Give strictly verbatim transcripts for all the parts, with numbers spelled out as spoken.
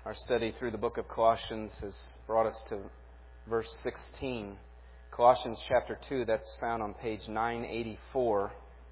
Our study through the book of Colossians has brought us to verse sixteen. Colossians chapter two, that's found on page nine eighty-four.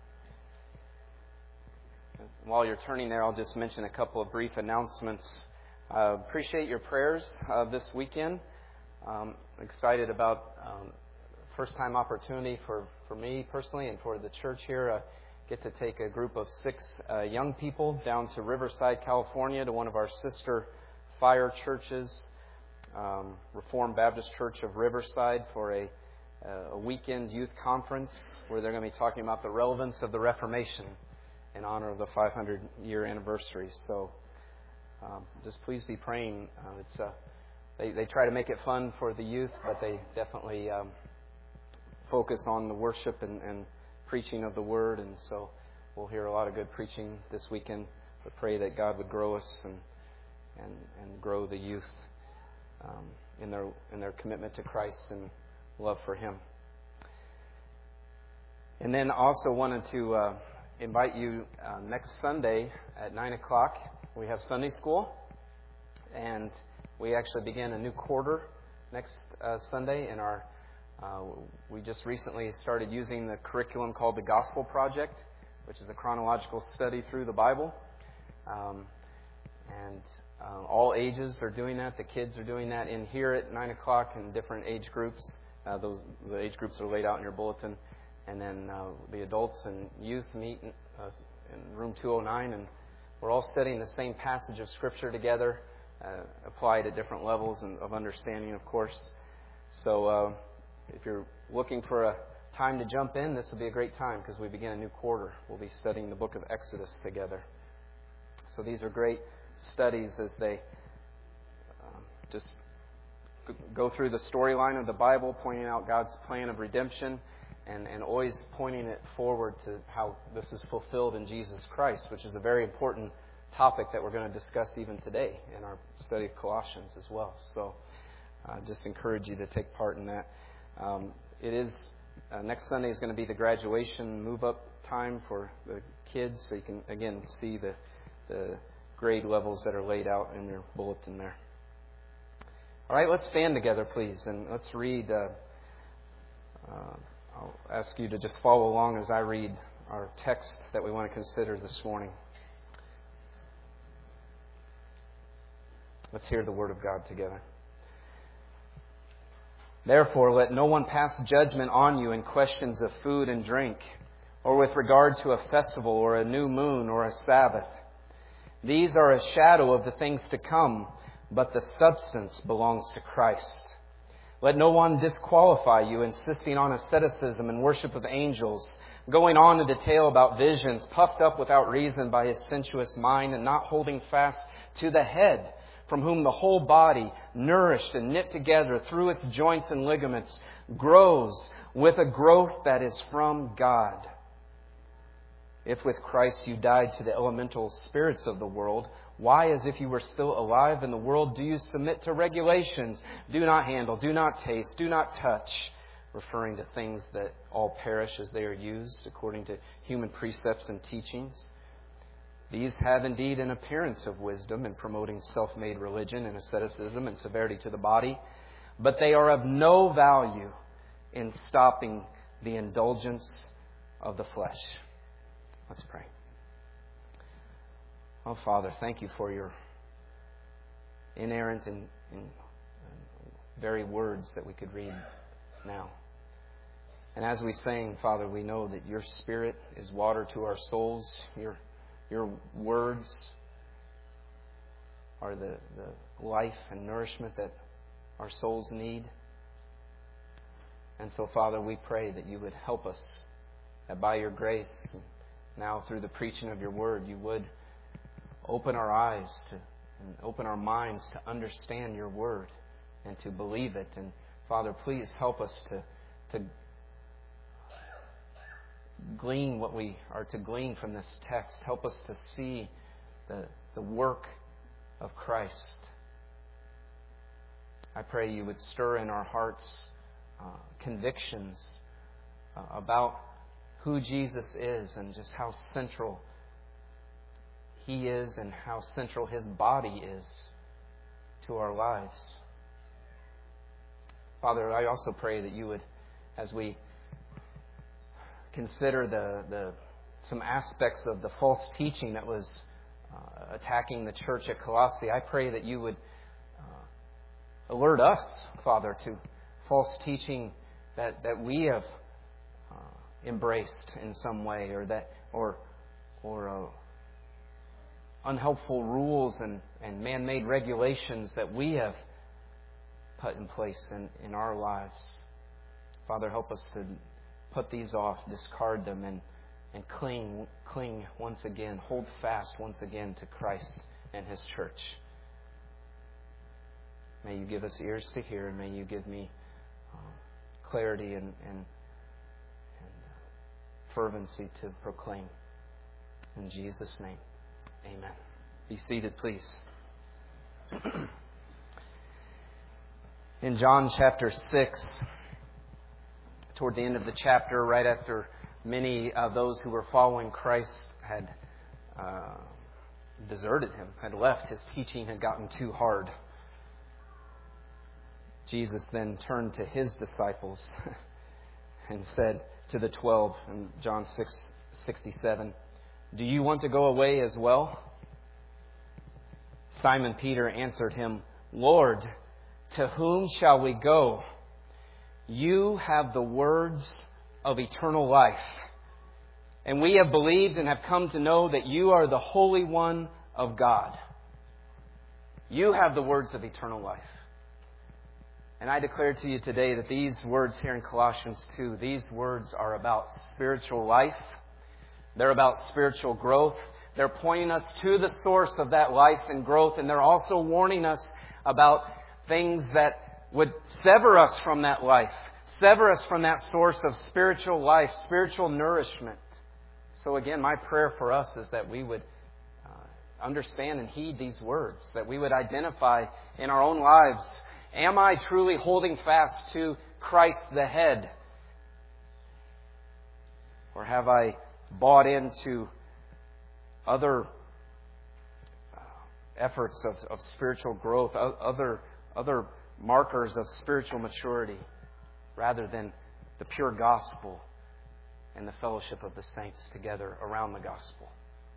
While you're turning there, I'll just mention a couple of brief announcements. Uh, appreciate your prayers uh, this weekend. Um, excited about um, first-time opportunity for, for me personally and for the church here. Uh, get to take a group of six uh, young people down to Riverside, California, to one of our sister fire churches, um, Reformed Baptist Church of Riverside, for a, a weekend youth conference where they're going to be talking about the relevance of the Reformation in honor of the five hundred year anniversary. So um, just please be praying. Uh, it's uh, they, they try to make it fun for the youth, but they definitely um, focus on the worship and, and preaching of the Word. And so we'll hear a lot of good preaching this weekend. But pray that God would grow us and and, and grow the youth um, in their in their commitment to Christ and love for Him. And then also wanted to uh, invite you uh, next Sunday at nine o'clock. We have Sunday school, and we actually begin a new quarter next uh, Sunday. In our uh, we just recently started using the curriculum called the Gospel Project, which is a chronological study through the Bible, um, and Uh, all ages are doing that. The kids are doing that in here at nine o'clock in different age groups. Uh, those the age groups are laid out in your bulletin. And then uh, the adults and youth meet in, uh, in room two oh nine. And we're all studying the same passage of Scripture together, uh, applied at different levels and of understanding, of course. So uh, if you're looking for a time to jump in, this will be a great time because we begin a new quarter. We'll be studying the book of Exodus together. So these are great studies as they um, just go through the storyline of the Bible, pointing out God's plan of redemption and, and always pointing it forward to how this is fulfilled in Jesus Christ, which is a very important topic that we're going to discuss even today in our study of Colossians as well. So I uh, just encourage you to take part in that. Um, it is uh, next Sunday is going to be the graduation move-up time for the kids, so you can, again, see the the grade levels that are laid out in your bulletin there. All right, let's stand together, please, and let's read. Uh, uh, I'll ask you to just follow along as I read our text that we want to consider this morning. Let's hear the Word of God together. Therefore, let no one pass judgment on you in questions of food and drink, or with regard to a festival, or a new moon, or a Sabbath. These are a shadow of the things to come, but the substance belongs to Christ. Let no one disqualify you, insisting on asceticism and worship of angels, going on to detail about visions, puffed up without reason by his sensuous mind, and not holding fast to the head, from whom the whole body, nourished and knit together through its joints and ligaments, grows with a growth that is from God. If with Christ you died to the elemental spirits of the world, why, as if you were still alive in the world, do you submit to regulations? Do not handle, do not taste, do not touch, referring to things that all perish as they are used according to human precepts and teachings. These have indeed an appearance of wisdom in promoting self-made religion and asceticism and severity to the body, but they are of no value in stopping the indulgence of the flesh. Let's pray. Oh, Father, thank you for your inerrant and, and very words that we could read now. And as we sing, Father, we know that your Spirit is water to our souls. Your, your words are the, the life and nourishment that our souls need. And so, Father, we pray that you would help us, that by your grace, now, through the preaching of your word, you would open our eyes to, and open our minds to understand your word and to believe it. And Father, please help us to, to glean what we are to glean from this text. Help us to see the, the work of Christ. I pray you would stir in our hearts uh, convictions uh, about who Jesus is and just how central He is and how central His body is to our lives. Father, I also pray that you would, as we consider the, the some aspects of the false teaching that was uh, attacking the church at Colossae, I pray that you would uh, alert us, Father, to false teaching that, that we have uh, embraced in some way, or that or or uh, unhelpful rules and, and man-made regulations that we have put in place in, in our lives. Father, help us to put these off, discard them, and, and cling, cling once again, hold fast once again to Christ and His church. May you give us ears to hear, and may you give me um, clarity and, and, and fervency to proclaim. In Jesus' name, amen. Be seated, please. In John chapter six, toward the end of the chapter, right after many of those who were following Christ had uh, deserted Him, had left, His teaching had gotten too hard, Jesus then turned to His disciples and said to the twelve in John six sixty-seven, "Do you want to go away as well?" Simon Peter answered Him, "Lord, to whom shall we go? You have the words of eternal life, and we have believed and have come to know that you are the Holy One of God." You have the words of eternal life. And I declare to you today that these words here in Colossians two, these words are about spiritual life. They're about spiritual growth. They're pointing us to the source of that life and growth, and they're also warning us about things that would sever us from that life, sever us from that source of spiritual life, spiritual nourishment. So again, my prayer for us is that we would uh, understand and heed these words, that we would identify in our own lives, am I truly holding fast to Christ the head? Or have I bought into other uh, efforts of, of spiritual growth, other other markers of spiritual maturity, rather than the pure gospel and the fellowship of the saints together around the gospel?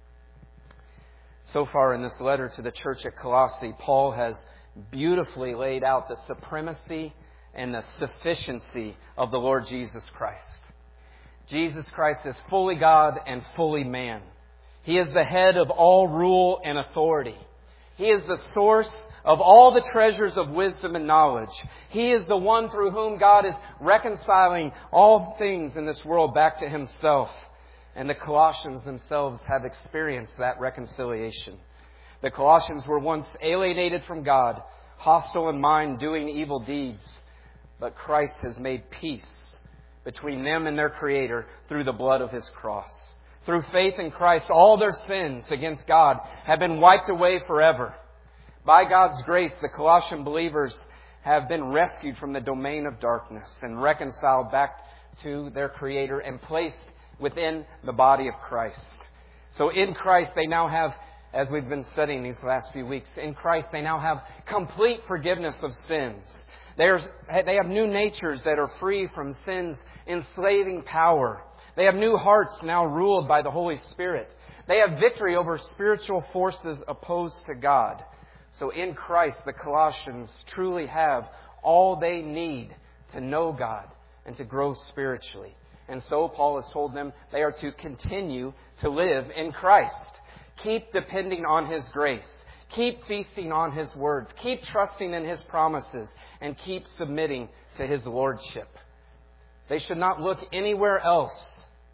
So far in this letter to the church at Colossae, Paul has beautifully laid out the supremacy and the sufficiency of the Lord Jesus Christ. Jesus Christ is fully God and fully man. He is the head of all rule and authority. He is the source of all the treasures of wisdom and knowledge. He is the one through whom God is reconciling all things in this world back to Himself. And the Colossians themselves have experienced that reconciliation. The Colossians were once alienated from God, hostile in mind, doing evil deeds. But Christ has made peace between them and their Creator through the blood of His cross. Through faith in Christ, all their sins against God have been wiped away forever. By God's grace, the Colossian believers have been rescued from the domain of darkness and reconciled back to their Creator and placed within the body of Christ. So in Christ, they now have, as we've been studying these last few weeks, in Christ they now have complete forgiveness of sins. There's, they have new natures that are free from sin's enslaving power. They have new hearts now ruled by the Holy Spirit. They have victory over spiritual forces opposed to God. So in Christ, the Colossians truly have all they need to know God and to grow spiritually. And so Paul has told them they are to continue to live in Christ. Keep depending on His grace. Keep feasting on His words. Keep trusting in His promises. And keep submitting to His lordship. They should not look anywhere else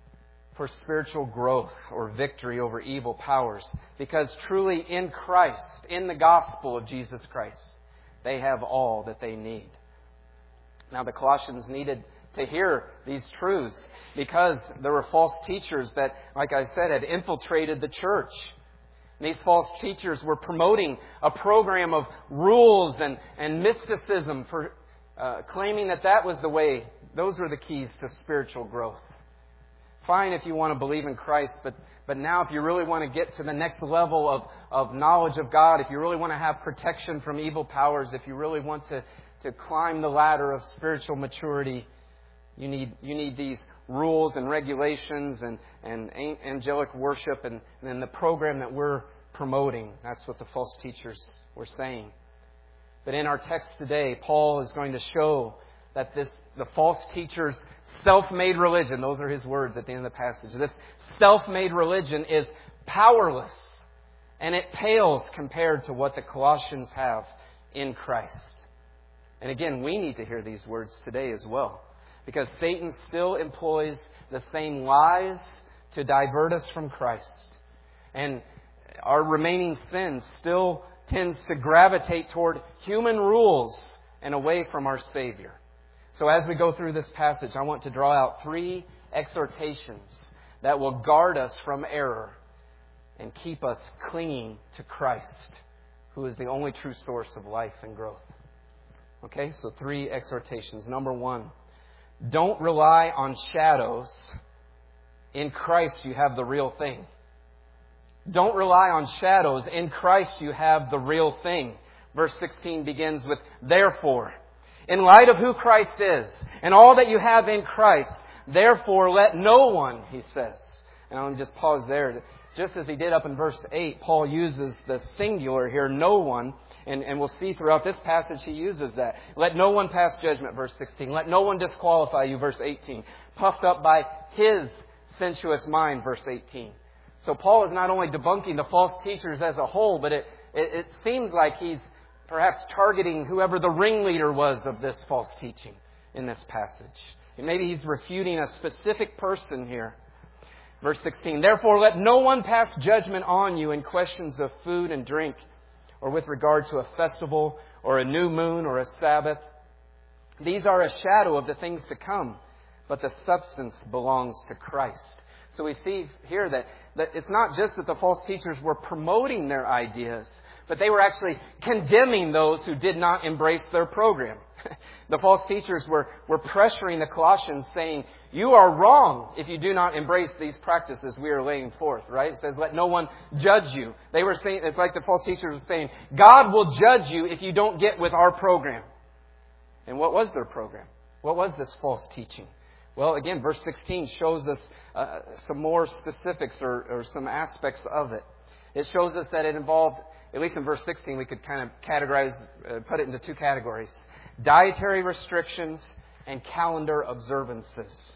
for spiritual growth or victory over evil powers. Because truly in Christ, in the gospel of Jesus Christ, they have all that they need. Now the Colossians needed to hear these truths because there were false teachers that, like I said, had infiltrated the church. And these false teachers were promoting a program of rules and, and mysticism for uh, claiming that that was the way, those were the keys to spiritual growth. Fine if you want to believe in Christ, but But now if you really want to get to the next level of, of knowledge of God, if you really want to have protection from evil powers, if you really want to, to climb the ladder of spiritual maturity, you need you need these rules and regulations and, and angelic worship and, and then the program that we're promoting. That's what the false teachers were saying. But in our text today, Paul is going to show that this the false teachers' self-made religion, those are his words at the end of the passage, this self-made religion is powerless, and it pales compared to what the Colossians have in Christ. And again, we need to hear these words today as well, because Satan still employs the same lies to divert us from Christ. And our remaining sin still tends to gravitate toward human rules and away from our Savior. So as we go through this passage, I want to draw out three exhortations that will guard us from error and keep us clinging to Christ, who is the only true source of life and growth. Okay, so three exhortations. Number one, don't rely on shadows. In Christ you have the real thing. Don't rely on shadows. In Christ you have the real thing. Verse sixteen begins with, therefore, in light of who Christ is and all that you have in Christ, therefore let no one, he says. And I'll just pause there. Just as he did up in verse eight, Paul uses the singular here, no one. And, and we'll see throughout this passage he uses that. Let no one pass judgment, verse sixteen. Let no one disqualify you, verse eighteen. Puffed up by his sensuous mind, verse eighteen. So Paul is not only debunking the false teachers as a whole, but it, it, it seems like he's perhaps targeting whoever the ringleader was of this false teaching in this passage. And maybe he's refuting a specific person here. Verse sixteen, therefore let no one pass judgment on you in questions of food and drink, or with regard to a festival, or a new moon, or a Sabbath. These are a shadow of the things to come, but the substance belongs to Christ. So we see here that, that it's not just that the false teachers were promoting their ideas, but they were actually condemning those who did not embrace their program. The false teachers were, were pressuring the Colossians, saying, you are wrong if you do not embrace these practices we are laying forth, right? It says, let no one judge you. They were saying, it's like the false teachers were saying, God will judge you if you don't get with our program. And what was their program? What was this false teaching? Well, again, verse sixteen shows us uh, some more specifics or, or some aspects of it. It shows us that it involved, at least in verse sixteen, we could kind of categorize, uh, put it into two categories. Dietary restrictions and calendar observances.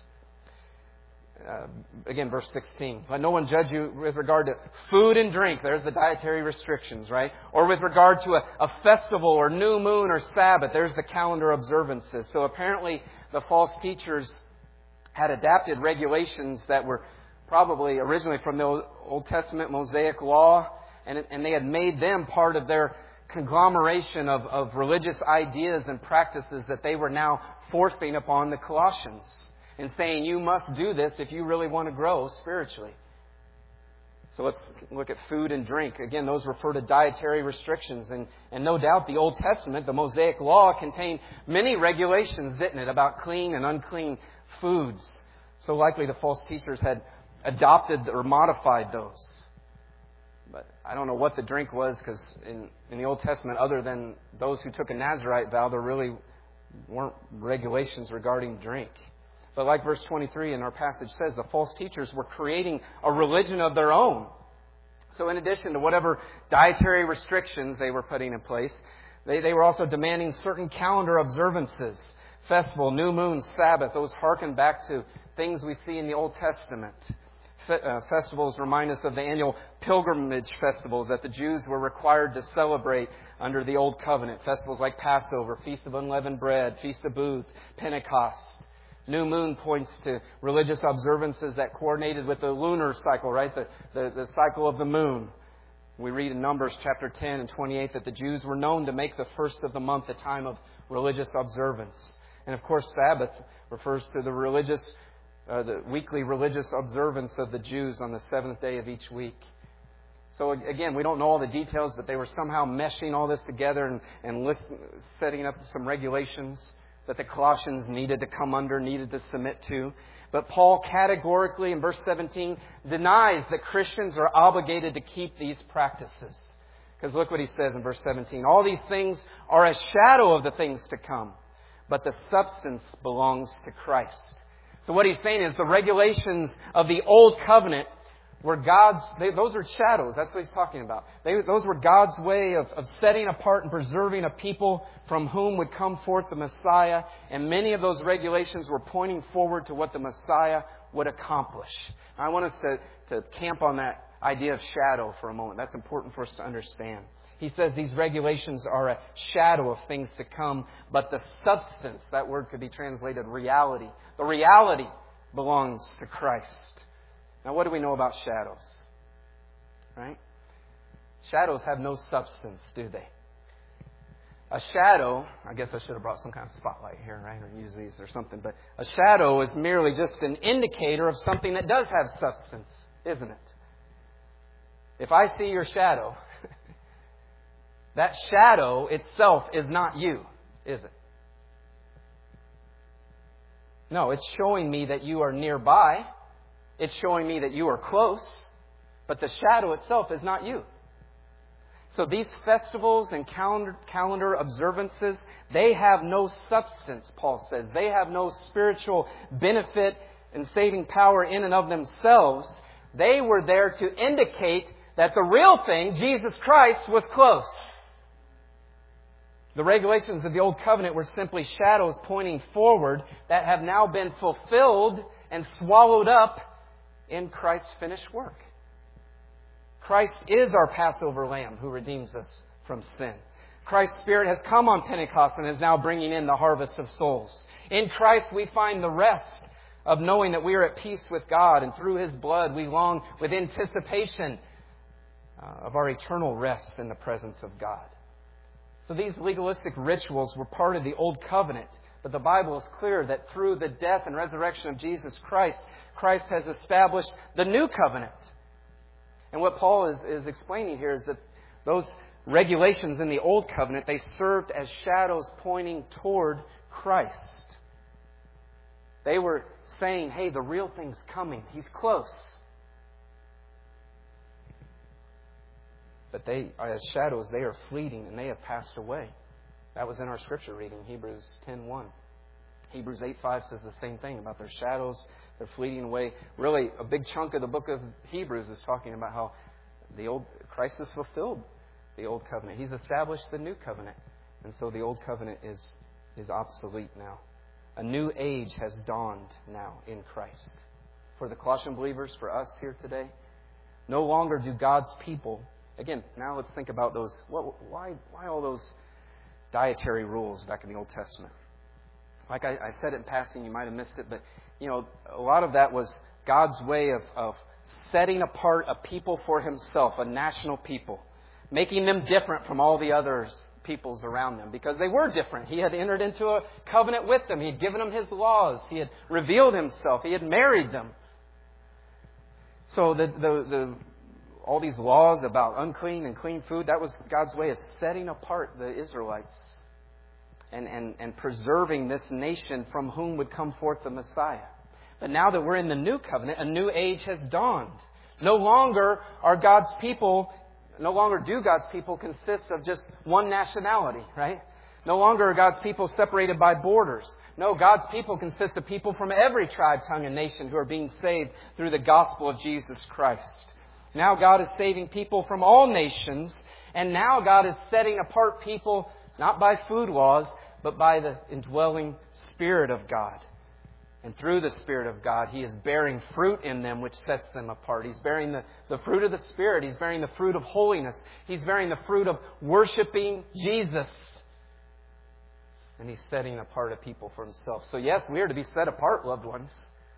Uh, again, verse sixteen. Let no one judge you with regard to food and drink. There's the dietary restrictions, right? Or with regard to a, a festival or new moon or Sabbath. There's the calendar observances. So apparently the false teachers had adapted regulations that were probably originally from the Old Testament Mosaic law, and, and they had made them part of their conglomeration of, of religious ideas and practices that they were now forcing upon the Colossians and saying, you must do this if you really want to grow spiritually. So let's look at food and drink. Again, those refer to dietary restrictions. And, and no doubt the Old Testament, the Mosaic law, contained many regulations, didn't it, about clean and unclean foods. So likely the false teachers had adopted or modified those. But I don't know what the drink was, because in, in the Old Testament, other than those who took a Nazirite vow, there really weren't regulations regarding drink. But like verse twenty-three in our passage says, the false teachers were creating a religion of their own. So in addition to whatever dietary restrictions they were putting in place, they, they were also demanding certain calendar observances. Festival, new moon, Sabbath, those harken back to things we see in the Old Testament. Fe- uh, festivals remind us of the annual pilgrimage festivals that the Jews were required to celebrate under the Old Covenant. Festivals like Passover, Feast of Unleavened Bread, Feast of Booths, Pentecost. New moon points to religious observances that coordinated with the lunar cycle, right? The, the, the cycle of the moon. We read in Numbers chapter ten and twenty-eight that the Jews were known to make the first of the month a time of religious observance. And of course, Sabbath refers to the religious, uh, the weekly religious observance of the Jews on the seventh day of each week. So again, we don't know all the details, but they were somehow meshing all this together and, and list, setting up some regulations that the Colossians needed to come under, needed to submit to. But Paul categorically, in verse seventeen, denies that Christians are obligated to keep these practices. Because look what he says in verse seventeen. All these things are a shadow of the things to come, but the substance belongs to Christ. So what he's saying is the regulations of the Old Covenant were God's, they, those are shadows. That's what he's talking about. They, those were God's way of, of setting apart and preserving a people from whom would come forth the Messiah. And many of those regulations were pointing forward to what the Messiah would accomplish. I want us to, to camp on that idea of shadow for a moment. That's important for us to understand. He says these regulations are a shadow of things to come, but the substance, that word could be translated reality. The reality belongs to Christ. Now, what do we know about shadows? Right? Shadows have no substance, do they? A shadow, I guess I should have brought some kind of spotlight here, right? Or use these or something. But a shadow is merely just an indicator of something that does have substance, isn't it? If I see your shadow, that shadow itself is not you, is it? No, it's showing me that you are nearby. It's showing me that you are close. But the shadow itself is not you. So these festivals and calendar, calendar observances, they have no substance, Paul says. They have no spiritual benefit and saving power in and of themselves. They were there to indicate that the real thing, Jesus Christ, was close. The regulations of the Old Covenant were simply shadows pointing forward that have now been fulfilled and swallowed up in Christ's finished work. Christ is our Passover Lamb who redeems us from sin. Christ's Spirit has come on Pentecost and is now bringing in the harvest of souls. In Christ we find the rest of knowing that we are at peace with God, and through His blood we long with anticipation uh, of our eternal rest in the presence of God. So these legalistic rituals were part of the Old Covenant. But the Bible is clear that through the death and resurrection of Jesus Christ, Christ has established the New Covenant. And what Paul is, is explaining here is that those regulations in the Old Covenant, they served as shadows pointing toward Christ. They were saying, hey, the real thing's coming. He's close. But they, as shadows, they are fleeting and they have passed away. That was in our scripture reading, Hebrews ten one. Hebrews eight five says the same thing about their shadows. They're fleeting away. Really, a big chunk of the book of Hebrews is talking about how the old Christ has fulfilled the Old Covenant. He's established the New Covenant. And so the Old Covenant is, is obsolete now. A new age has dawned now in Christ. For the Colossian believers, for us here today, no longer do God's people... Again, now let's think about those... What, why, why all those dietary rules back in the Old Testament? Like I, I said it in passing, you might have missed it, but you know, a lot of that was God's way of, of setting apart a people for Himself, a national people, making them different from all the other peoples around them, because they were different. He had entered into a covenant with them. He had given them His laws. He had revealed Himself. He had married them. So the the, the all these laws about unclean and clean food, that was God's way of setting apart the Israelites and, and, and preserving this nation from whom would come forth the Messiah. But now that we're in the New Covenant, a new age has dawned. No longer are God's people, no longer do God's people consist of just one nationality, right? No longer are God's people separated by borders. No, God's people consist of people from every tribe, tongue, and nation who are being saved through the gospel of Jesus Christ. Now God is saving people from all nations, and now God is setting apart people not by food laws, but by the indwelling Spirit of God. And through the Spirit of God, He is bearing fruit in them which sets them apart. He's bearing the, the fruit of the Spirit. He's bearing the fruit of holiness. He's bearing the fruit of worshiping Jesus. And He's setting apart a people for Himself. So yes, we are to be set apart, loved ones.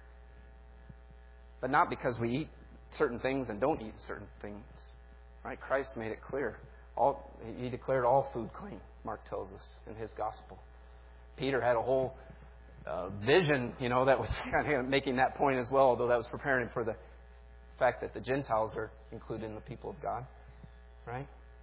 But not because we eat certain things and don't eat certain things. Right? Christ made it clear. All, he declared all food clean, Mark tells us in his gospel. Peter had a whole uh, vision, you know, that was kind of making that point as well, although that was preparing for the fact that the Gentiles are included in the people of God. Right?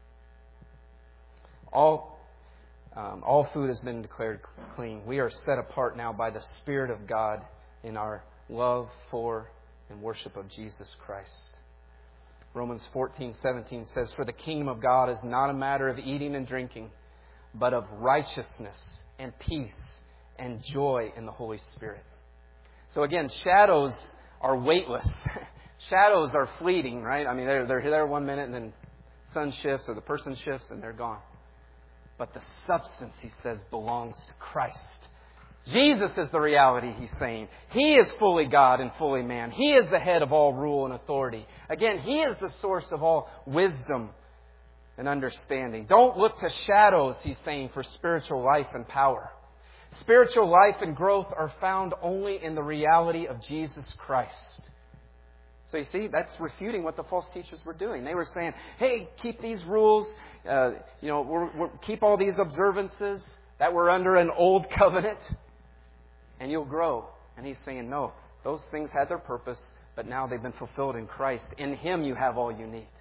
All, um, all food has been declared clean. We are set apart now by the Spirit of God in our love for and worship of Jesus Christ. Romans fourteen seventeen says, "For the kingdom of God is not a matter of eating and drinking, but of righteousness and peace and joy in the Holy Spirit." So again, shadows are weightless. Shadows are fleeting, right? I mean, they're, they're there one minute and then sun shifts or the person shifts and they're gone. But the substance, he says, belongs to Christ. Jesus is the reality, he's saying. He is fully God and fully man. He is the head of all rule and authority. Again, He is the source of all wisdom and understanding. Don't look to shadows, he's saying, for spiritual life and power. Spiritual life and growth are found only in the reality of Jesus Christ. So you see, that's refuting what the false teachers were doing. They were saying, hey, keep these rules, uh, you know, we're, we're, keep all these observances that were under an old covenant, and you'll grow. And he's saying, no, those things had their purpose, but now they've been fulfilled in Christ. In Him you have all you need.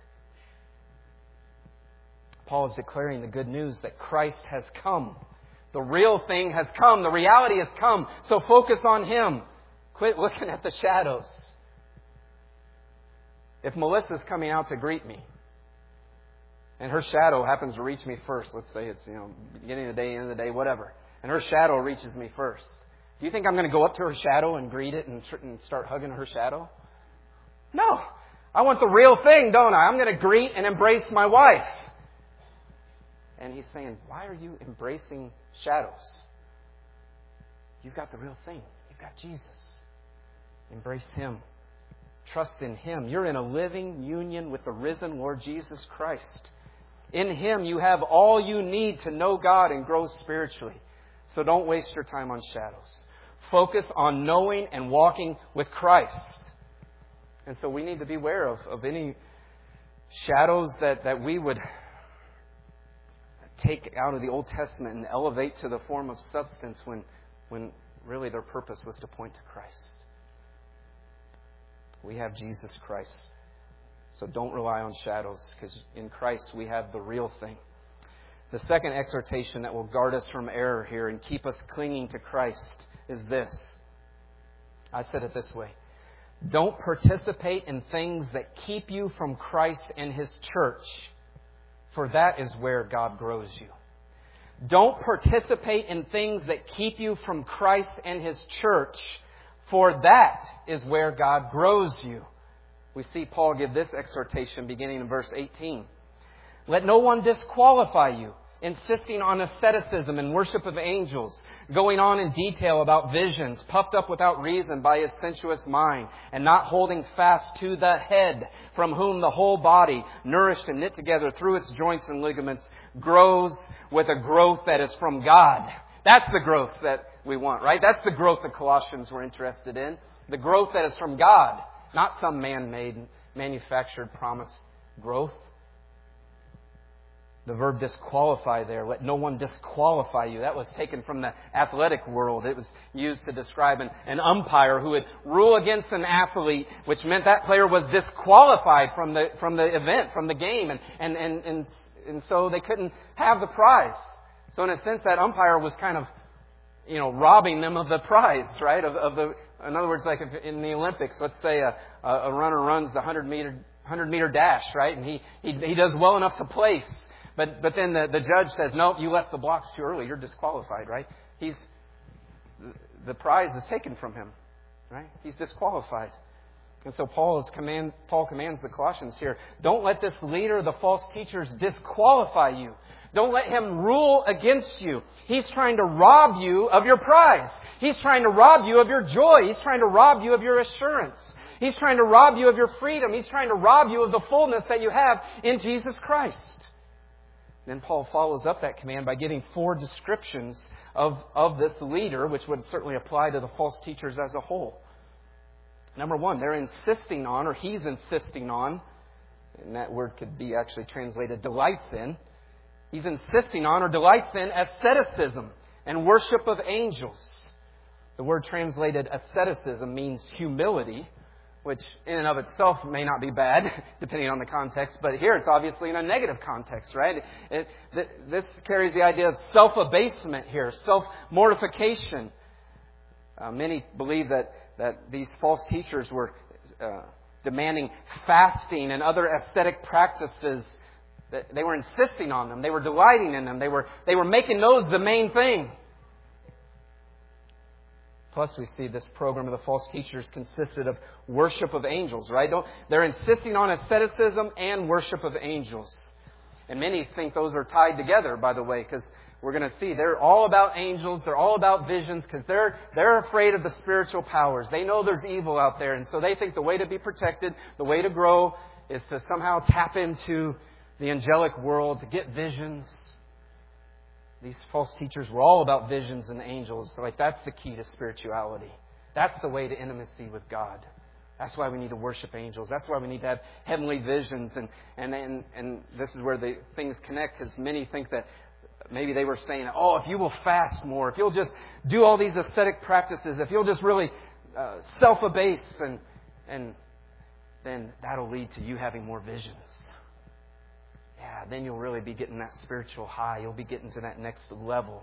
Paul is declaring the good news that Christ has come. The real thing has come. The reality has come. So focus on Him. Quit looking at the shadows. If Melissa's coming out to greet me, and her shadow happens to reach me first, let's say it's, you know, beginning of the day, end of the day, whatever, and her shadow reaches me first, do you think I'm going to go up to her shadow and greet it and, tr- and start hugging her shadow? No. I want the real thing, don't I? I'm going to greet and embrace my wife. And he's saying, why are you embracing shadows? You've got the real thing. You've got Jesus. Embrace Him. Trust in Him. You're in a living union with the risen Lord Jesus Christ. In Him you have all you need to know God and grow spiritually. So don't waste your time on shadows. Focus on knowing and walking with Christ. And so we need to beware of, of any shadows that, that we would take out of the Old Testament and elevate to the form of substance when, when really their purpose was to point to Christ. We have Jesus Christ. So don't rely on shadows, because in Christ we have the real thing. The second exhortation that will guard us from error here and keep us clinging to Christ is this. I said it this way. Don't participate in things that keep you from Christ and His church, for that is where God grows you. Don't participate in things that keep you from Christ and His church, for that is where God grows you. We see Paul give this exhortation beginning in verse eighteen. Let no one disqualify you, insisting on asceticism and worship of angels, going on in detail about visions, puffed up without reason by his sensuous mind, and not holding fast to the head, from whom the whole body, nourished and knit together through its joints and ligaments, grows with a growth that is from God. That's the growth that we want, right? That's the growth the Colossians were interested in. The growth that is from God, not some man-made, manufactured, promised growth. The verb disqualify there, let no one disqualify you. That was taken from the athletic world. It was used to describe an, an umpire who would rule against an athlete, which meant that player was disqualified from the from the event, from the game, and and and and, and so they couldn't have the prize. So in a sense, that umpire was kind of, you know, robbing them of the prize, right? Of, of the, in other words, like if in the Olympics, let's say a, a runner runs the hundred meter dash, right, and he he he does well enough to place. But but then the, the judge says, no, you left the blocks too early. You're disqualified, right? He's the prize is taken from him, right? He's disqualified. And so Paul is command Paul commands the Colossians here, don't let this leader of the false teachers disqualify you. Don't let him rule against you. He's trying to rob you of your prize. He's trying to rob you of your joy. He's trying to rob you of your assurance. He's trying to rob you of your freedom. He's trying to rob you of the fullness that you have in Jesus Christ. Then Paul follows up that command by giving four descriptions of, of this leader, which would certainly apply to the false teachers as a whole. Number one, they're insisting on, or he's insisting on, and that word could be actually translated delights in. He's insisting on or delights in asceticism and worship of angels. The word translated asceticism means humility, which in and of itself may not be bad, depending on the context. But here it's obviously in a negative context, right? It, th- this carries the idea of self-abasement here, self-mortification. Uh, many believe that that these false teachers were uh, demanding fasting and other ascetic practices. That they were insisting on them. They were delighting in them. They were they were making those the main thing. Plus, we see this program of the false teachers consisted of worship of angels, right? Don't, they're insisting on asceticism and worship of angels. And many think those are tied together, by the way, because we're going to see they're all about angels. They're all about visions because they're, they're afraid of the spiritual powers. They know there's evil out there. And so they think the way to be protected, the way to grow, is to somehow tap into the angelic world, to get visions. These false teachers were all about visions and angels. So like that's the key to spirituality. That's the way to intimacy with God. That's why we need to worship angels. That's why we need to have heavenly visions. And and and, and this is where the things connect, because many think that maybe they were saying, oh, if you will fast more, if you'll just do all these ascetic practices, if you'll just really uh, self-abase, and and then that'll lead to you having more visions. Yeah, then you'll really be getting that spiritual high. You'll be getting to that next level.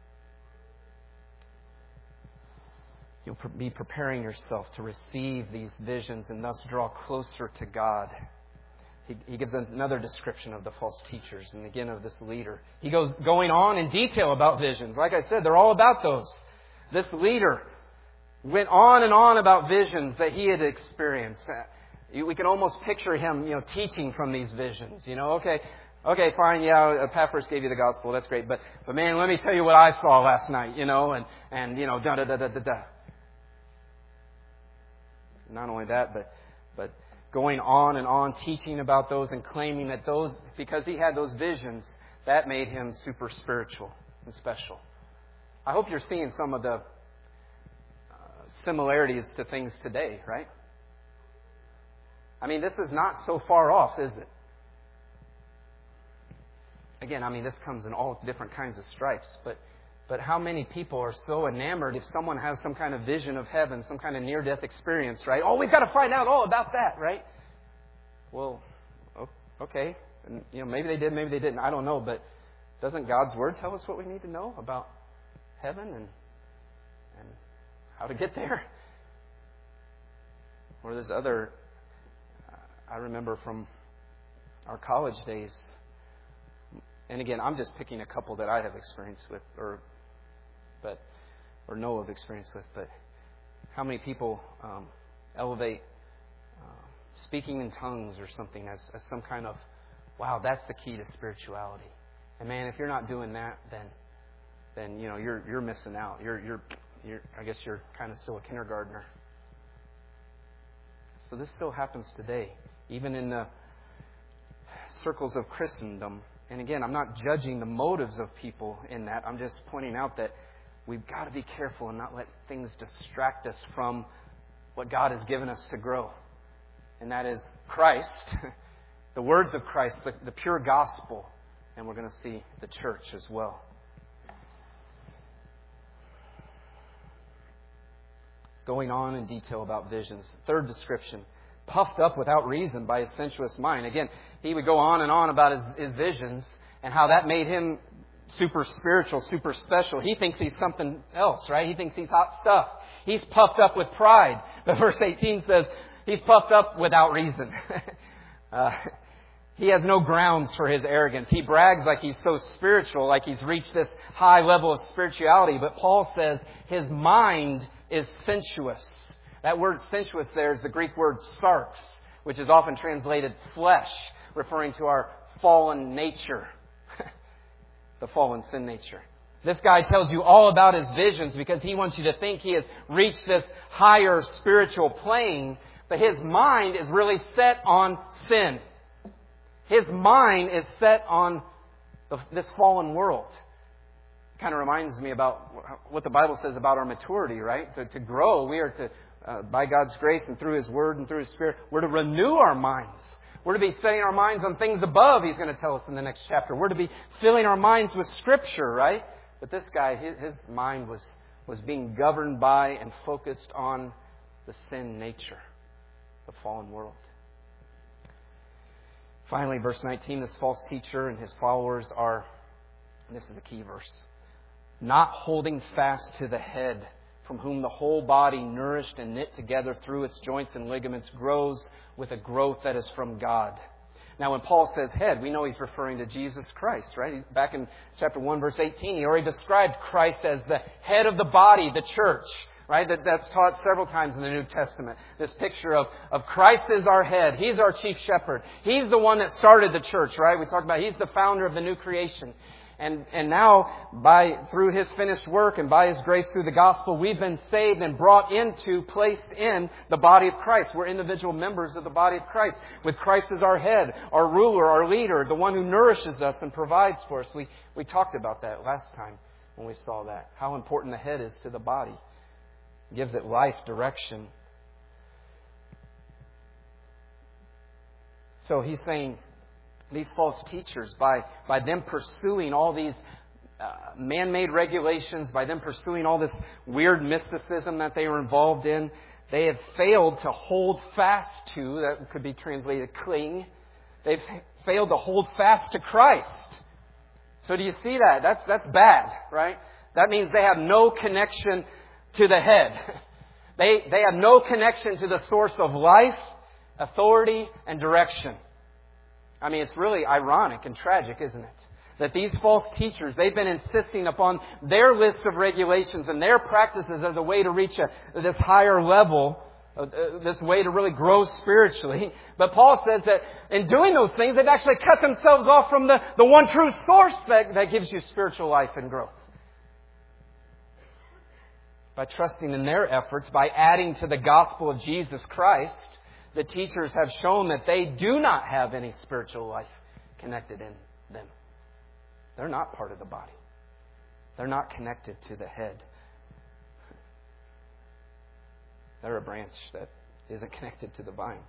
You'll be preparing yourself to receive these visions and thus draw closer to God. He, he gives another description of the false teachers and again of this leader. He goes going on in detail about visions. Like I said, they're all about those. This leader went on and on about visions that he had experienced. We can almost picture him, you know, teaching from these visions. You know, okay, okay, fine, yeah, Epaphras gave you the gospel, that's great, but but man, let me tell you what I saw last night, you know, and and you know, da da da da da da. Not only that, but but going on and on, teaching about those and claiming that those, because he had those visions, that made him super spiritual and special. I hope you're seeing some of the uh, similarities to things today, right? I mean, this is not so far off, is it? Again, I mean, this comes in all different kinds of stripes, but but how many people are so enamored if someone has some kind of vision of heaven, some kind of near-death experience, right? Oh, we've got to find out all about that, right? Well, okay. And, you know, maybe they did, maybe they didn't. I don't know, but doesn't God's Word tell us what we need to know about heaven and and how to get there? Or there's other... I remember from our college days, and again, I'm just picking a couple that I have experience with, or but or know of experience with. But how many people um, elevate uh, speaking in tongues or something as, as some kind of, wow, that's the key to spirituality. And man, if you're not doing that, then then you know you're you're missing out. You're you're you're I guess you're kind of still a kindergartner. So this still happens today. Even in the circles of Christendom. And again, I'm not judging the motives of people in that. I'm just pointing out that we've got to be careful and not let things distract us from what God has given us to grow. And that is Christ, the words of Christ, the, the pure gospel. And we're going to see the church as well. Going on in detail about visions. Third description. Puffed up without reason by his sensuous mind. Again, he would go on and on about his, his visions and how that made him super spiritual, super special. He thinks he's something else, right? He thinks he's hot stuff. He's puffed up with pride. But verse eighteen says he's puffed up without reason. uh, he has no grounds for his arrogance. He brags like he's so spiritual, like he's reached this high level of spirituality. But Paul says his mind is sensuous. That word sensuous there is the Greek word sarx, which is often translated flesh, referring to our fallen nature, the fallen sin nature. This guy tells you all about his visions because he wants you to think he has reached this higher spiritual plane, but his mind is really set on sin. His mind is set on the, this fallen world. Kind of reminds me about what the Bible says about our maturity, right? To, to grow, we are to... Uh, by God's grace and through His Word and through His Spirit, we're to renew our minds. We're to be setting our minds on things above, He's going to tell us in the next chapter. We're to be filling our minds with Scripture, right? But this guy, his, his mind was, was being governed by and focused on the sin nature, the fallen world. Finally, verse nineteen, this false teacher and his followers are, and this is the key verse, not holding fast to the head, from whom the whole body, nourished and knit together through its joints and ligaments, grows with a growth that is from God. Now, when Paul says head, we know he's referring to Jesus Christ, right? Back in chapter one, verse eighteen, he already described Christ as the head of the body, the church, right? That, that's taught several times in the New Testament. This picture of, of Christ as our head. He's our chief shepherd. He's the one that started the church, right? We talked about he's the founder of the new creation. And, and now, by, through His finished work and by His grace through the gospel, we've been saved and brought into, placed in the body of Christ. We're individual members of the body of Christ, with Christ as our head, our ruler, our leader, the one who nourishes us and provides for us. We, we talked about that last time when we saw that, how important the head is to the body. It gives it life, direction. So he's saying, these false teachers, by, by them pursuing all these uh, man-made regulations, by them pursuing all this weird mysticism that they were involved in, they have failed to hold fast to, that could be translated cling, they've failed to hold fast to Christ. So do you see that? That's, that's bad, right? That means they have no connection to the head. They, they have no connection to the source of life, authority, and direction. I mean, it's really ironic and tragic, isn't it? That these false teachers, they've been insisting upon their list of regulations and their practices as a way to reach a, this higher level, uh, this way to really grow spiritually. But Paul says that in doing those things, they've actually cut themselves off from the, the one true source that, that gives you spiritual life and growth. By trusting in their efforts, by adding to the gospel of Jesus Christ, the teachers have shown that they do not have any spiritual life connected in them. They're not part of the body. They're not connected to the head. They're a branch that isn't connected to the vine.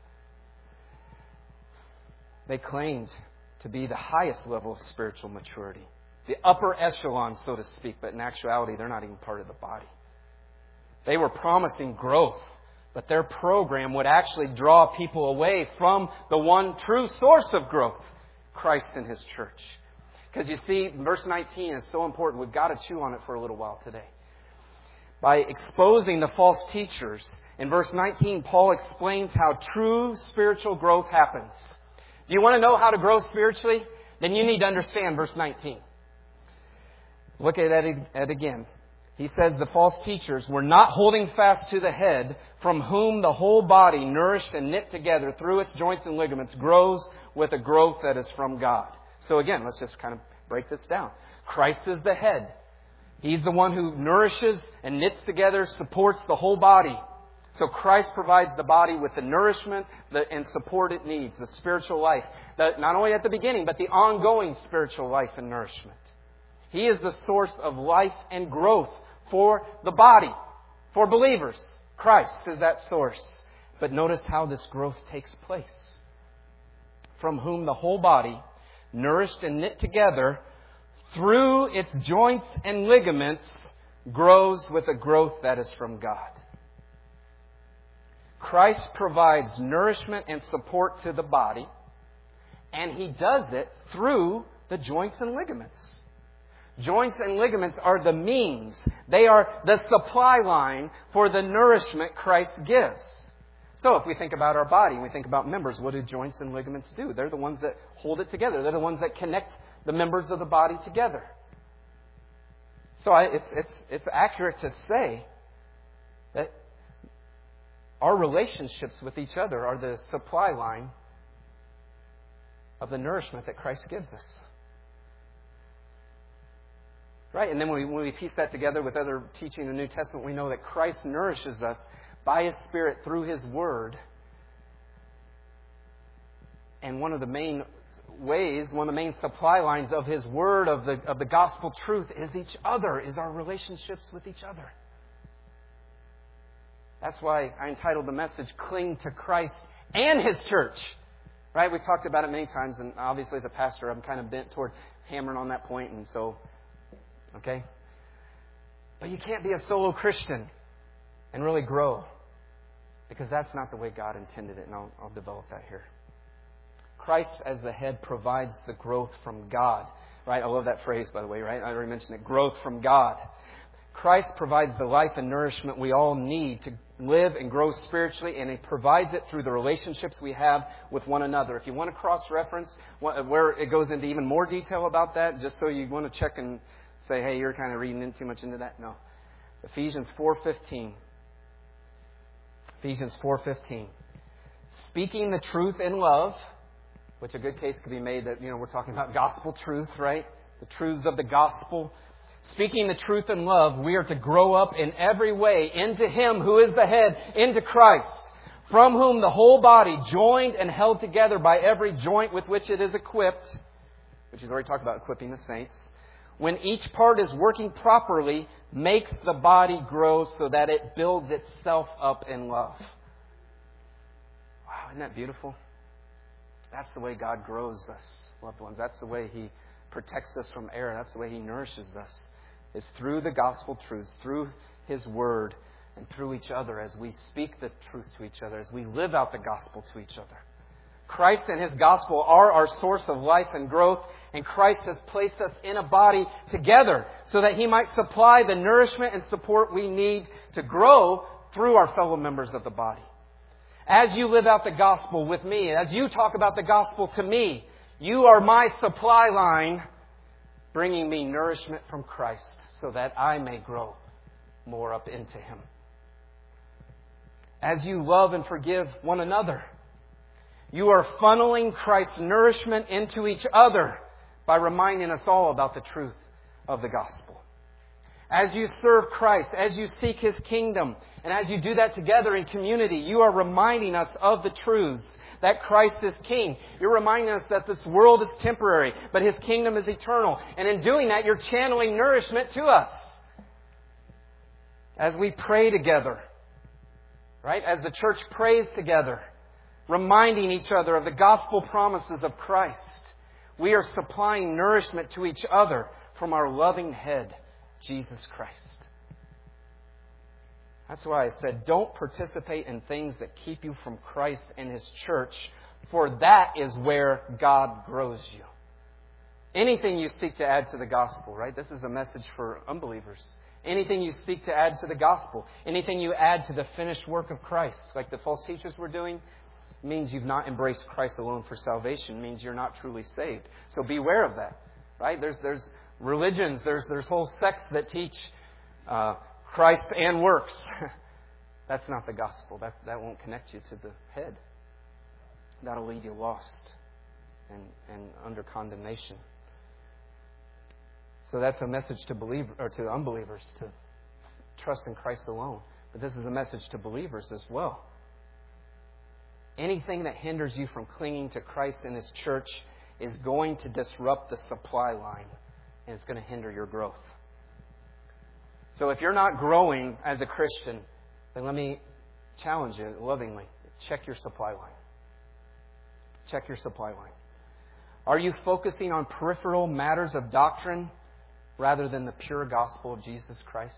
They claimed to be the highest level of spiritual maturity, the upper echelon, so to speak, but in actuality, they're not even part of the body. They were promising growth, but their program would actually draw people away from the one true source of growth, Christ and His church. Because you see, verse nineteen is so important. We've got to chew on it for a little while today. By exposing the false teachers, in verse nineteen, Paul explains how true spiritual growth happens. Do you want to know how to grow spiritually? Then you need to understand verse nineteen. Look at it again. He says the false teachers were not holding fast to the head, from whom the whole body, nourished and knit together through its joints and ligaments, grows with a growth that is from God. So again, let's just kind of break this down. Christ is the head. He's the one who nourishes and knits together, supports the whole body. So Christ provides the body with the nourishment and support it needs, the spiritual life. The, not only at the beginning, but the ongoing spiritual life and nourishment. He is the source of life and growth for the body, for believers. Christ is that source. But notice how this growth takes place. From whom the whole body, nourished and knit together through its joints and ligaments, grows with a growth that is from God. Christ provides nourishment and support to the body, and He does it through the joints and ligaments. Joints and ligaments are the means. They are the supply line for the nourishment Christ gives. So if we think about our body, we think about members, what do joints and ligaments do? They're the ones that hold it together. They're the ones that connect the members of the body together. So I, it's, it's, it's accurate to say that our relationships with each other are the supply line of the nourishment that Christ gives us. Right? And then when we, when we piece that together with other teaching in the New Testament, we know that Christ nourishes us by His Spirit through His Word. And one of the main ways, one of the main supply lines of His Word, of the, of the gospel truth, is each other, is our relationships with each other. That's why I entitled the message, Cling to Christ and His church. Right? We've talked about it many times, and obviously as a pastor, I'm kind of bent toward hammering on that point, and so... Okay? But you can't be a solo Christian and really grow, because that's not the way God intended it, and I'll, I'll develop that here. Christ as the head provides the growth from God. Right? I love that phrase, by the way, right? I already mentioned it. Growth from God. Christ provides the life and nourishment we all need to live and grow spiritually, and He provides it through the relationships we have with one another. If you want to cross-reference where it goes into even more detail about that, just so you want to check and say, hey, you're kind of reading in too much into that. No. Ephesians four fifteen. Ephesians four fifteen. Speaking the truth in love, which a good case could be made that, you know, we're talking about gospel truth, right? The truths of the gospel. Speaking the truth in love, we are to grow up in every way into Him who is the head, into Christ, from whom the whole body, joined and held together by every joint with which it is equipped, which He's already talked about equipping the saints, when each part is working properly, makes the body grow so that it builds itself up in love. Wow, isn't that beautiful? That's the way God grows us, loved ones. That's the way He protects us from error. That's the way He nourishes us. Is through the gospel truths, through His Word, and through each other as we speak the truth to each other, as we live out the gospel to each other. Christ and His gospel are our source of life and growth, and Christ has placed us in a body together so that He might supply the nourishment and support we need to grow through our fellow members of the body. As you live out the gospel with me, as you talk about the gospel to me, you are my supply line, bringing me nourishment from Christ so that I may grow more up into Him. As you love and forgive one another, you are funneling Christ's nourishment into each other by reminding us all about the truth of the gospel. As you serve Christ, as you seek His kingdom, and as you do that together in community, you are reminding us of the truths that Christ is King. You're reminding us that this world is temporary, but His kingdom is eternal. And in doing that, you're channeling nourishment to us. As we pray together, right? As the church prays together, reminding each other of the gospel promises of Christ, we are supplying nourishment to each other from our loving head, Jesus Christ. That's why I said, don't participate in things that keep you from Christ and His church, for that is where God grows you. Anything you seek to add to the gospel, right? This is a message for unbelievers. Anything you seek to add to the gospel, anything you add to the finished work of Christ, like the false teachers were doing, means you've not embraced Christ alone for salvation, means you're not truly saved. So beware of that, right? There's there's religions, there's there's whole sects that teach uh, Christ and works. That's not the gospel. That that won't connect you to the head. That'll leave you lost and, and under condemnation. So that's a message to believe or to unbelievers to trust in Christ alone. But this is a message to believers as well. Anything that hinders you from clinging to Christ and His church is going to disrupt the supply line, and it's going to hinder your growth. So if you're not growing as a Christian, then let me challenge you lovingly. Check your supply line. Check your supply line. Are you focusing on peripheral matters of doctrine rather than the pure gospel of Jesus Christ?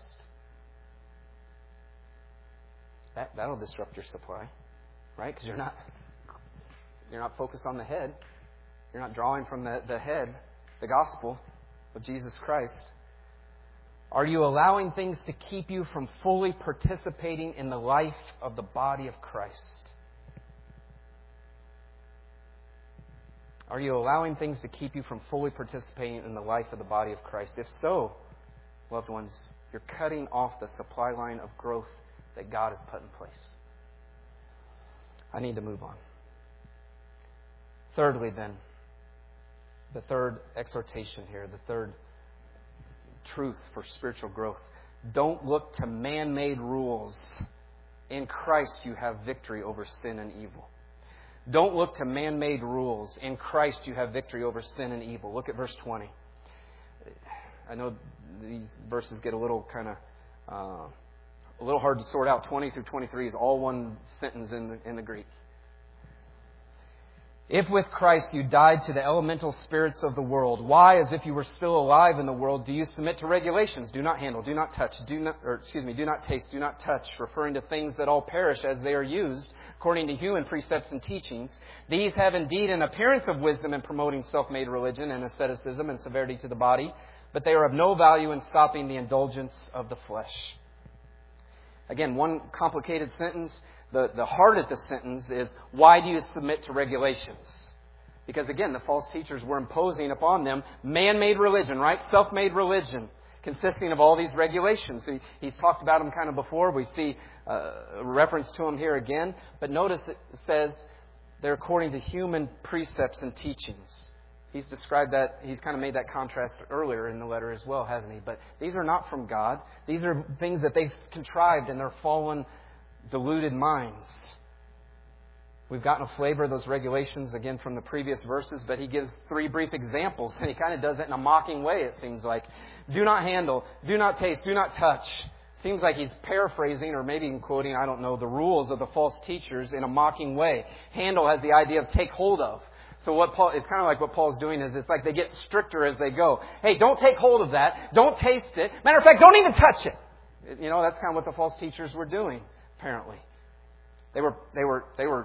That, that'll disrupt your supply, right? Because you're not, you're not focused on the head. You're not drawing from the, the head, the gospel of Jesus Christ. Are you allowing things to keep you from fully participating in the life of the body of Christ? Are you allowing things to keep you from fully participating in the life of the body of Christ? If so, loved ones, you're cutting off the supply line of growth that God has put in place. I need to move on. Thirdly, then, the third exhortation here, the third truth for spiritual growth. Don't look to man-made rules. In Christ you have victory over sin and evil. Don't look to man-made rules. In Christ you have victory over sin and evil. Look at verse twenty. I know these verses get a little kind of uh, a little hard to sort out. twenty through twenty-three is all one sentence in the, in the Greek. If with Christ you died to the elemental spirits of the world, why, as if you were still alive in the world, do you submit to regulations? Do not handle, do not touch, do not, or excuse me, do not taste, do not touch, referring to things that all perish as they are used according to human precepts and teachings. These have indeed an appearance of wisdom in promoting self-made religion and asceticism and severity to the body, but they are of no value in stopping the indulgence of the flesh. Again, one complicated sentence. The, the heart of the sentence is, why do you submit to regulations? Because again, the false teachers were imposing upon them man-made religion, right? Self-made religion, consisting of all these regulations. He, he's talked about them kind of before. We see uh, a reference to them here again. But notice it says they're according to human precepts and teachings. He's described that, he's kind of made that contrast earlier in the letter as well, hasn't he? But these are not from God. These are things that they've contrived in their fallen, deluded minds. We've gotten a flavor of those regulations again from the previous verses, but he gives three brief examples, and he kind of does it in a mocking way, it seems like. Do not handle, do not taste, do not touch. Seems like he's paraphrasing or maybe quoting, I don't know, the rules of the false teachers in a mocking way. Handle has the idea of take hold of. So what Paul, it's kind of like what Paul's doing is it's like they get stricter as they go. Hey, don't take hold of that. Don't taste it. Matter of fact, don't even touch it. You know, that's kind of what the false teachers were doing. Apparently, they were they were they were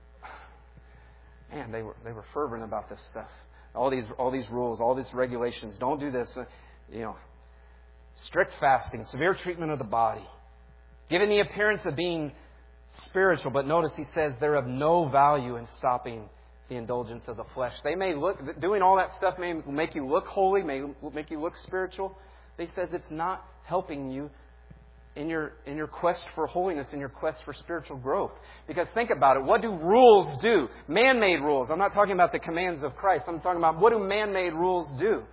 man they were they were fervent about this stuff. All these all these rules, all these regulations. Don't do this. You know, strict fasting, severe treatment of the body, given the appearance of being spiritual. But notice he says they're of no value in stopping the indulgence of the flesh. They may look doing all that stuff may make you look holy, may make you look spiritual. They says it's not helping you in your in your quest for holiness, in your quest for spiritual growth. Because think about it. What do rules do? Man-made rules. I'm not talking about the commands of Christ. I'm talking about what do man-made rules do?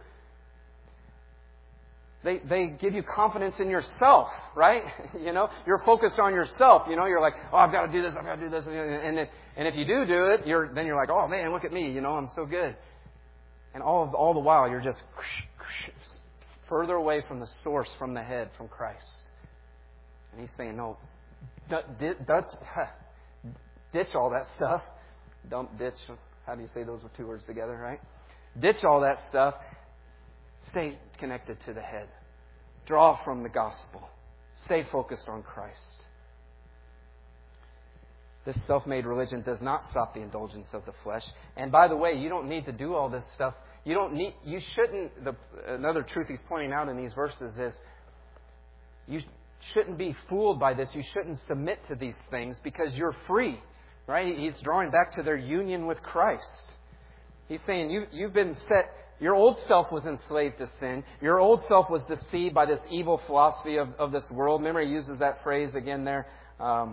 They they give you confidence in yourself, right? You know, you're focused on yourself. You know, you're like, oh, I've got to do this, I've got to do this. And if, and if you do do it, you're then you're like, oh, man, look at me. You know, I'm so good. And all of, all the while, you're just further away from the source, from the head, from Christ. And he's saying, no, ditch, ditch all that stuff. Don't ditch. How do you say those two words together, right? Ditch all that stuff. Stay connected to the head. Draw from the gospel. Stay focused on Christ. This self-made religion does not stop the indulgence of the flesh. And by the way, you don't need to do all this stuff. You don't need. You shouldn't. The, another truth he's pointing out in these verses is you shouldn't be fooled by this. You shouldn't submit to these things because you're free, right? He's drawing back to their union with Christ. He's saying you, you've been set, your old self was enslaved to sin. Your old self was deceived by this evil philosophy of, of this world. Remember, he uses that phrase again there. Um,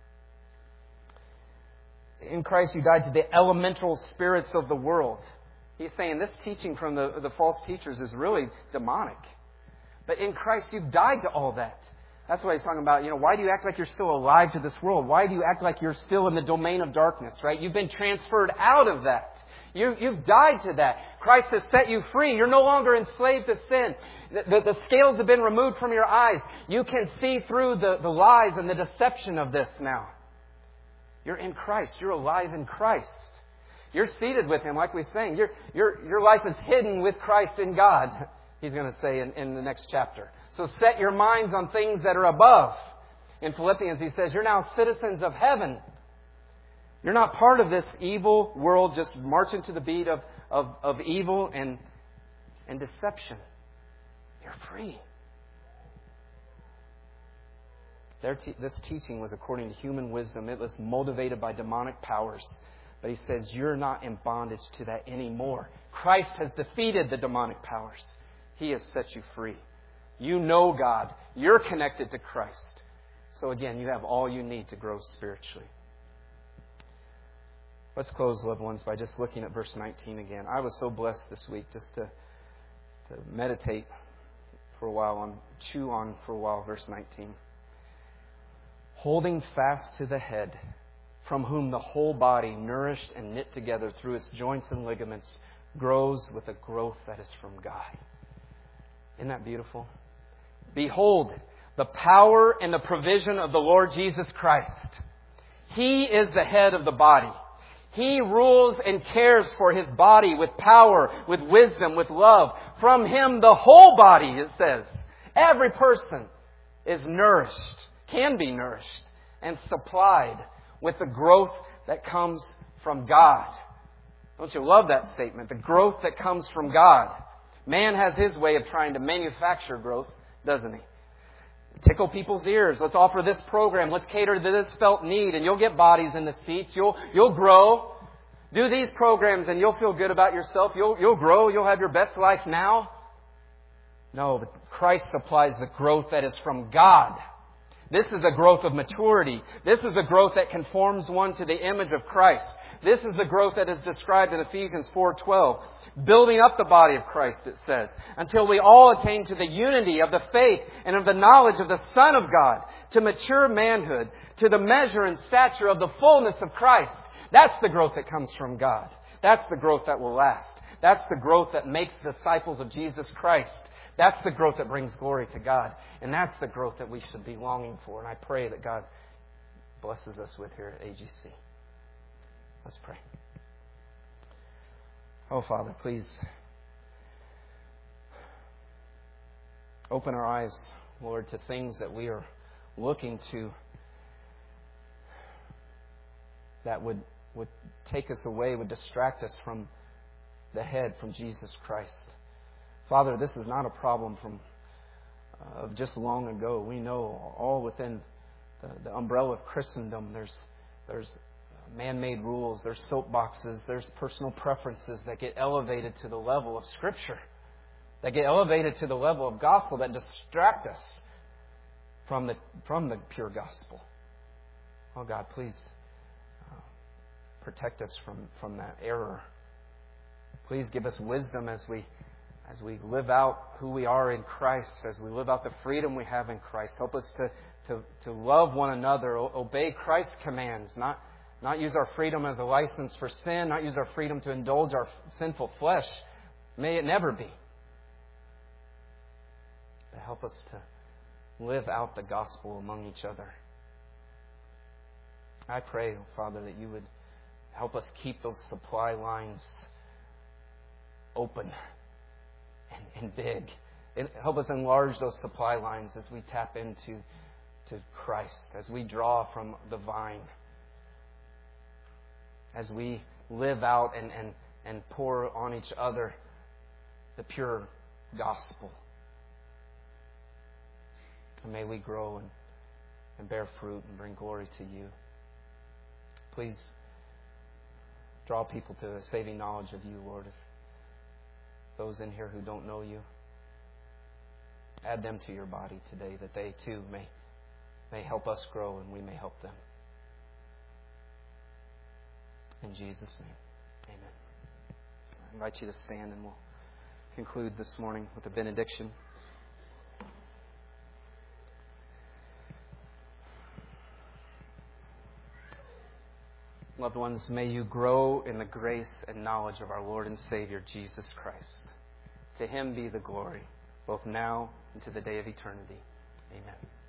in Christ you died to the elemental spirits of the world. He's saying this teaching from the, the false teachers is really demonic. But in Christ you've died to all that. That's why he's talking about, you know, why do you act like you're still alive to this world? Why do you act like you're still in the domain of darkness, right? You've been transferred out of that. You, you've died to that. Christ has set you free. You're no longer enslaved to sin. The, the, the scales have been removed from your eyes. You can see through the, the lies and the deception of this now. You're in Christ. You're alive in Christ. You're seated with Him, like we sang. Your, your, your life is hidden with Christ in God, he's going to say in, in the next chapter. So set your minds on things that are above. In Philippians, he says, you're now citizens of heaven. You're not part of this evil world just marching to the beat of, of, of evil and, and deception. You're free. Their te- this teaching was according to human wisdom. It was motivated by demonic powers. But he says, you're not in bondage to that anymore. Christ has defeated the demonic powers. He has set you free. You know God. You're connected to Christ. So again, you have all you need to grow spiritually. Let's close, loved ones, by just looking at verse nineteen again. I was so blessed this week just to, to meditate for a while, on chew on for a while, verse nineteen. Holding fast to the head, from whom the whole body, nourished and knit together through its joints and ligaments, grows with a growth that is from God. Isn't that beautiful? Behold, the power and the provision of the Lord Jesus Christ. He is the head of the body. He rules and cares for His body with power, with wisdom, with love. From Him, the whole body, it says, every person is nourished, can be nourished, and supplied with the growth that comes from God. Don't you love that statement? The growth that comes from God. Man has his way of trying to manufacture growth, doesn't he? Tickle people's ears. Let's offer this program. Let's cater to this felt need. And you'll get bodies in the seats. You'll, you'll grow. Do these programs and you'll feel good about yourself. You'll, you'll grow. You'll have your best life now. No, but Christ supplies the growth that is from God. This is a growth of maturity. This is a growth that conforms one to the image of Christ. This is the growth that is described in Ephesians four twelve. Building up the body of Christ, it says, until we all attain to the unity of the faith and of the knowledge of the Son of God, to mature manhood, to the measure and stature of the fullness of Christ. That's the growth that comes from God. That's the growth that will last. That's the growth that makes disciples of Jesus Christ. That's the growth that brings glory to God. And that's the growth that we should be longing for. And I pray that God blesses us with here at A G C. Let's pray. Oh, Father, please open our eyes, Lord, to things that we are looking to that would, would take us away, would distract us from the head, from Jesus Christ. Father, this is not a problem from uh, of just long ago. We know all within the, the umbrella of Christendom, there's there's man-made rules, there's soapboxes, there's personal preferences that get elevated to the level of Scripture, that get elevated to the level of gospel, that distract us from the from the pure gospel. Oh God, please uh, protect us from, from that error. Please give us wisdom as we as we live out who we are in Christ, as we live out the freedom we have in Christ. Help us to, to, to love one another, obey Christ's commands, not Not use our freedom as a license for sin. Not use our freedom to indulge our sinful flesh. May it never be. But help us to live out the gospel among each other. I pray, Father, that you would help us keep those supply lines open and, and big. And help us enlarge those supply lines as we tap into to Christ, as we draw from the vine. As we live out and, and, and pour on each other the pure gospel. And may we grow and, and bear fruit and bring glory to you. Please draw people to a saving knowledge of you, Lord. If those in here who don't know you, add them to your body today, that they too may, may help us grow and we may help them. In Jesus' name, amen. I invite you to stand and we'll conclude this morning with a benediction. Loved ones, may you grow in the grace and knowledge of our Lord and Savior, Jesus Christ. To Him be the glory, both now and to the day of eternity. Amen.